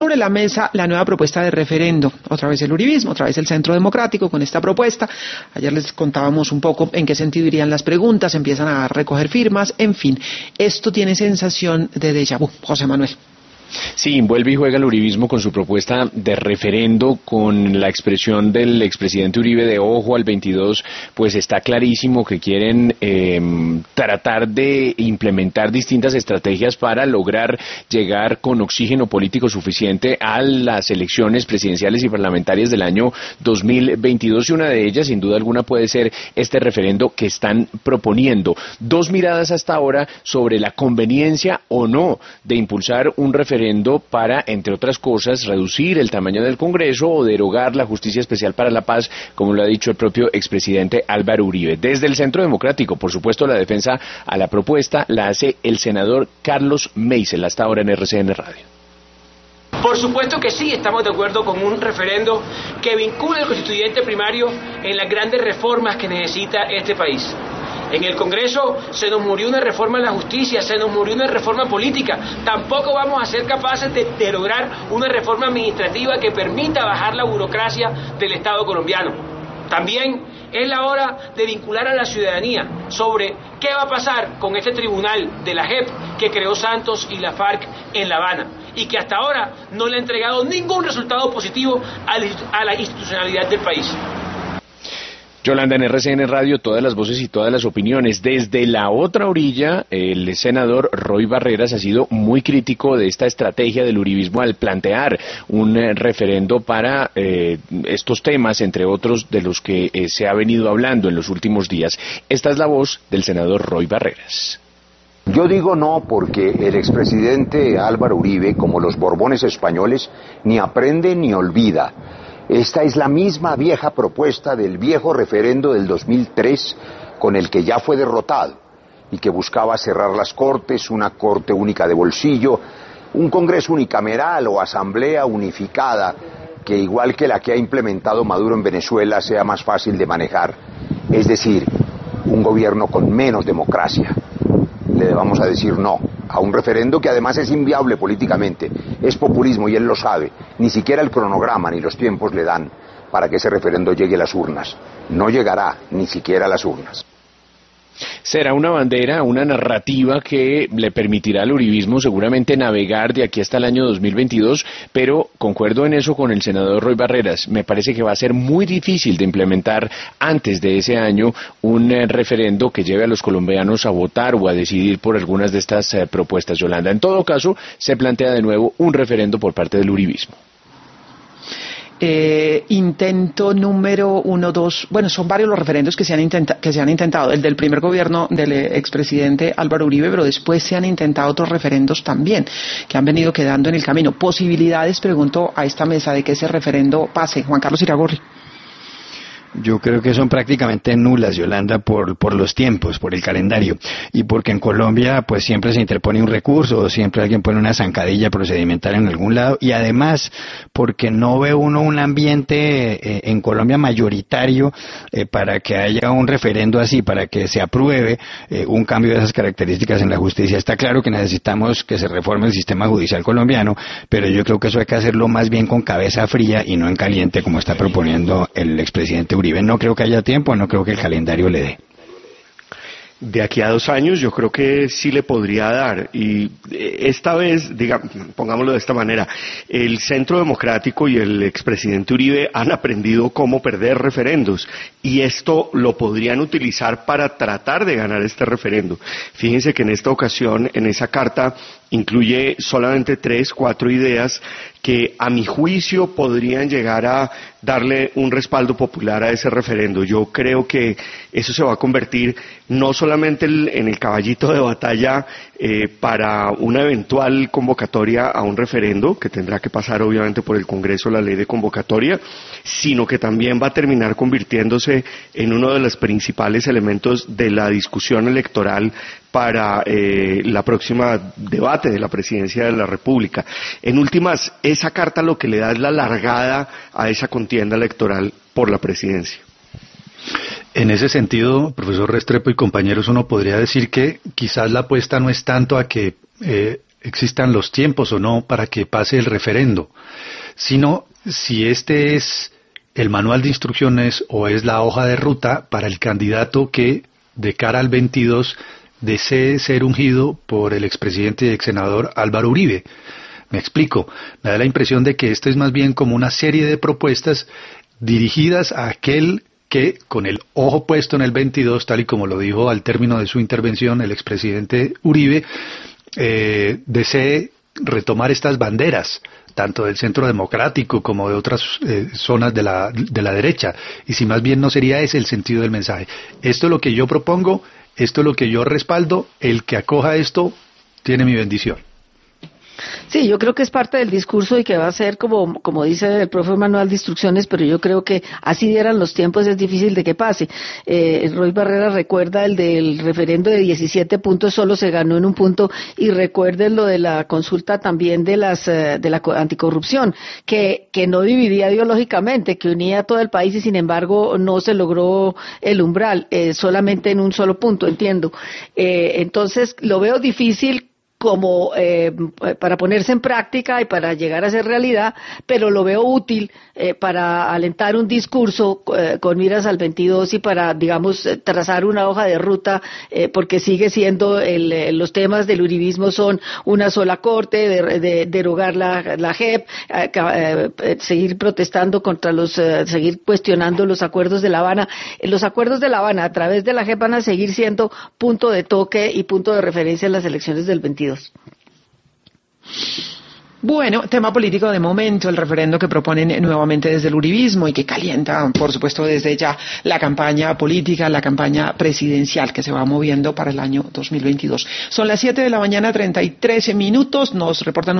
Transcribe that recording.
sobre la mesa la nueva propuesta de referendo, otra vez el uribismo, otra vez el Centro Democrático con esta propuesta. Ayer les contábamos un poco en qué sentido irían las preguntas, empiezan a recoger firmas, en fin, esto tiene sensación de déjà vu. José Manuel. Sí, vuelve y juega el uribismo con su propuesta de referendo, con la expresión del expresidente Uribe de ojo al 22, pues está clarísimo que quieren tratar de implementar distintas estrategias para lograr llegar con oxígeno político suficiente a las elecciones presidenciales y parlamentarias del año 2022, y una de ellas, sin duda alguna, puede ser este referendo que están proponiendo. Dos miradas hasta ahora sobre la conveniencia o no de impulsar un referendo para, entre otras cosas, reducir el tamaño del Congreso o derogar la Justicia Especial para la Paz, como lo ha dicho el propio expresidente Álvaro Uribe. Desde el Centro Democrático, por supuesto, la defensa a la propuesta la hace el senador Carlos Meisel, hasta ahora en RCN Radio. Por supuesto que sí, estamos de acuerdo con un referendo que vincule al constituyente primario en las grandes reformas que necesita este país. En el Congreso se nos murió una reforma en la justicia, se nos murió una reforma política. Tampoco vamos a ser capaces de lograr una reforma administrativa que permita bajar la burocracia del Estado colombiano. También es la hora de vincular a la ciudadanía sobre qué va a pasar con este tribunal de la JEP que creó Santos y la FARC en La Habana y que hasta ahora no le ha entregado ningún resultado positivo a la institucionalidad del país. Yolanda, en RCN Radio, todas las voces y todas las opiniones. Desde la otra orilla, el senador Roy Barreras ha sido muy crítico de esta estrategia del uribismo al plantear un referendo para estos temas, entre otros de los que se ha venido hablando en los últimos días. Esta es la voz del senador Roy Barreras. Yo digo no porque el expresidente Álvaro Uribe, como los Borbones españoles, ni aprende ni olvida. Esta es la misma vieja propuesta del viejo referendo del 2003 con el que ya fue derrotado y que buscaba cerrar las cortes, una corte única de bolsillo, un congreso unicameral o asamblea unificada que, igual que la que ha implementado Maduro en Venezuela, sea más fácil de manejar, es decir, un gobierno con menos democracia. Le vamos a decir no a un referendo que además es inviable políticamente, es populismo y él lo sabe, ni siquiera el cronograma ni los tiempos le dan para que ese referendo llegue a las urnas, no llegará ni siquiera a las urnas. Será una bandera, una narrativa que le permitirá al uribismo seguramente navegar de aquí hasta el año 2022, pero concuerdo en eso con el senador Roy Barreras. Me parece que va a ser muy difícil de implementar antes de ese año un referendo que lleve a los colombianos a votar o a decidir por algunas de estas propuestas, Yolanda. En todo caso, se plantea de nuevo un referendo por parte del uribismo. Intento número 1, 2, bueno, son varios los referendos que se han intentado, el del primer gobierno del expresidente Álvaro Uribe, pero después se han intentado otros referendos también, que han venido quedando en el camino. Posibilidades, pregunto a esta mesa, de que ese referendo pase. Juan Carlos Iragorri. Yo creo que son prácticamente nulas, Yolanda, por los tiempos, por el calendario, y porque en Colombia pues siempre se interpone un recurso, o siempre alguien pone una zancadilla procedimental en algún lado, y además porque no ve uno un ambiente en Colombia mayoritario para que haya un referendo así, para que se apruebe un cambio de esas características en la justicia. Está claro que necesitamos que se reforme el sistema judicial colombiano, pero yo creo que eso hay que hacerlo más bien con cabeza fría y no en caliente, como está proponiendo el expresidente Uribe. No creo que haya tiempo, no creo que el calendario le dé. De aquí a 2 años yo creo que sí le podría dar, y esta vez, pongámoslo de esta manera, el Centro Democrático y el expresidente Uribe han aprendido cómo perder referendos, y esto lo podrían utilizar para tratar de ganar este referendo. Fíjense que en esta ocasión, en esa carta, incluye solamente 3, 4 ideas que a mi juicio podrían llegar a darle un respaldo popular a ese referendo. Yo creo que eso se va a convertir no solamente en el caballito de batalla para una eventual convocatoria a un referendo, que tendrá que pasar obviamente por el Congreso la ley de convocatoria, sino que también va a terminar convirtiéndose en uno de los principales elementos de la discusión electoral para la próxima debate de la presidencia de la República. En últimas, esa carta lo que le da es la largada a esa contienda electoral por la presidencia. En ese sentido, profesor Restrepo y compañeros, uno podría decir que quizás la apuesta no es tanto a que existan los tiempos o no para que pase el referendo, sino si este es el manual de instrucciones o es la hoja de ruta para el candidato que, de cara al 22, desee ser ungido por el expresidente y exsenador Álvaro Uribe. Me explico, me da la impresión de que esto es más bien como una serie de propuestas dirigidas a aquel que, con el ojo puesto en el 22, tal y como lo dijo al término de su intervención el expresidente Uribe, desee retomar estas banderas, tanto del centro democrático como de otras zonas de la derecha, y si más bien no sería ese el sentido del mensaje. Esto es lo que yo propongo, esto es lo que yo respaldo, el que acoja esto tiene mi bendición. Sí, yo creo que es parte del discurso y que va a ser como dice el profe manual de instrucciones, pero yo creo que así dieran los tiempos, es difícil de que pase. Roy Barrera recuerda el del referendo de 17 puntos, solo se ganó en un punto, y recuerden lo de la consulta también de la anticorrupción, que no dividía ideológicamente, que unía a todo el país y sin embargo no se logró el umbral, solamente en un solo punto, entiendo. Entonces lo veo difícil como para ponerse en práctica y para llegar a ser realidad, pero lo veo útil para alentar un discurso con miras al 22 y para, digamos, trazar una hoja de ruta, porque sigue siendo los temas del uribismo son una sola corte, de derogar la JEP, seguir protestando contra seguir cuestionando los acuerdos de La Habana. Los acuerdos de La Habana a través de la JEP van a seguir siendo punto de toque y punto de referencia en las elecciones del 22. Bueno, tema político de momento, el referendo que proponen nuevamente desde el uribismo y que calienta, por supuesto, desde ya la campaña política, la campaña presidencial que se va moviendo para el año 2022. Son las 7 de la mañana, 33 minutos, nos reportan